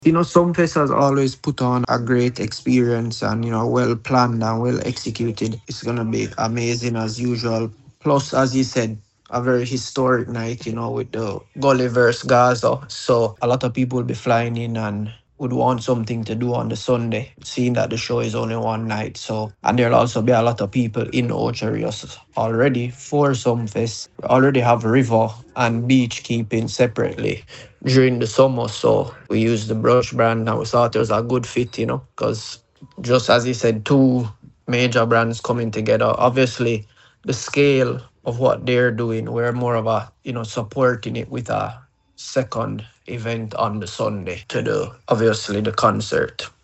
Sumfest has always put on a great experience and, well planned and well executed. It's going to be amazing as usual. Plus, as you said, a very historic night, with the Gully versus Gaza. So a lot of people will be flying in and would want something to do on the Sunday, seeing that the show is only one night. So, and there'll also be a lot of people in Ocho Rios already for Sumfest. We already have river and beach keeping separately during the summer. So we used the brush brand and we thought it was a good fit, because just as he said, two major brands coming together. Obviously, the scale of what they're doing, we're more of a, supporting it with a second event on the Sunday to the obviously the concert.